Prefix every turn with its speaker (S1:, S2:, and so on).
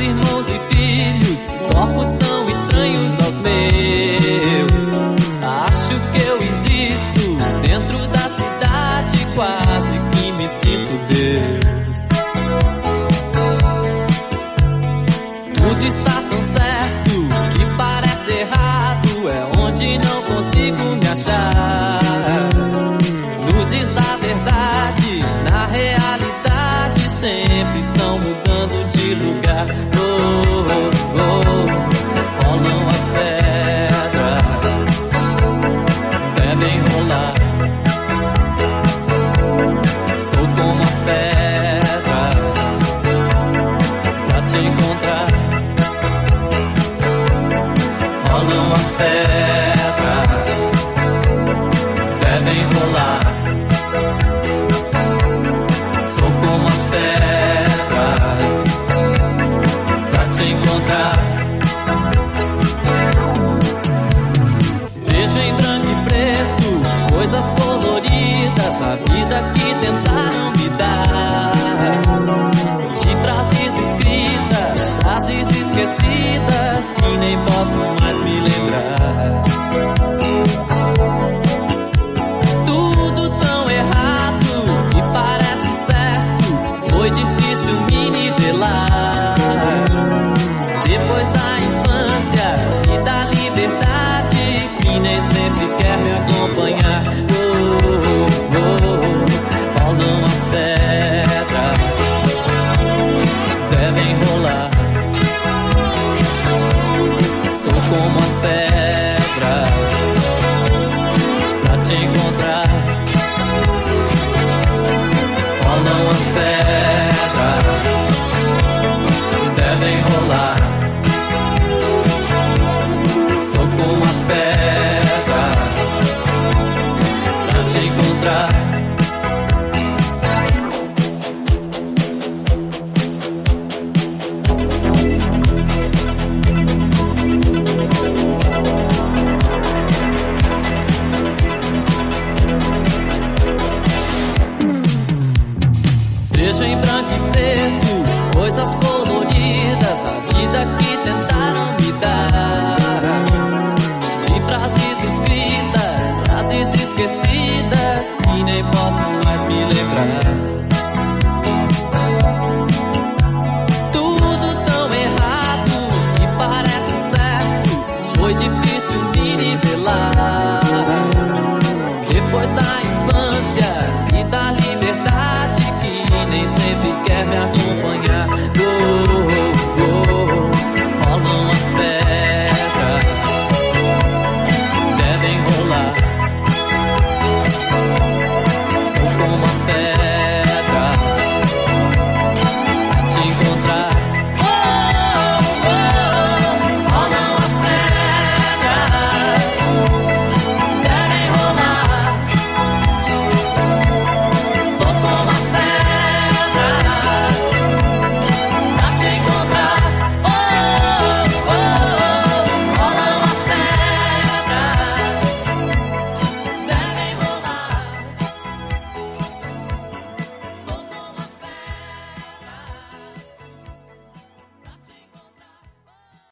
S1: irmãos e filhos, corpos tão estranhos aos meus. Acho que eu existo dentro da cidade, quase que me sinto Deus. Tudo está tão certo que parece errado, é onde não consigo me achar. Luzes da verdade, na realidade, sempre estão mudando de lugar. Rolam as pedras, devem rolar. Sou como as pedras pra te encontrar. Rolam as pedras, devem rolar. Sou como as pedras pra te encontrar. Vejo em branco e preto coisas coloridas da vida que tentaram me dar. De frases escritas, frases esquecidas que nem posso mais me lembrar. Tudo tão errado e parece certo, foi difícil me nivelar. Depois da infância e da liberdade, que nem sempre quer me acompanhar. Rolam as pedras, devem rolar. Sou como as pedras pra te encontrar. Rolam as pedras, devem rolar. Sou como as pedras pra te encontrar. Vejo em branco e preto coisas coloridas da vida que tentaram me dar. De frases escritas, frases esquecidas que nem posso mais me lembrar. Tudo tão errado e parece certo, foi difícil me nivelar. Depois da infância e da liberdade, que nem sempre quer me acompanhar.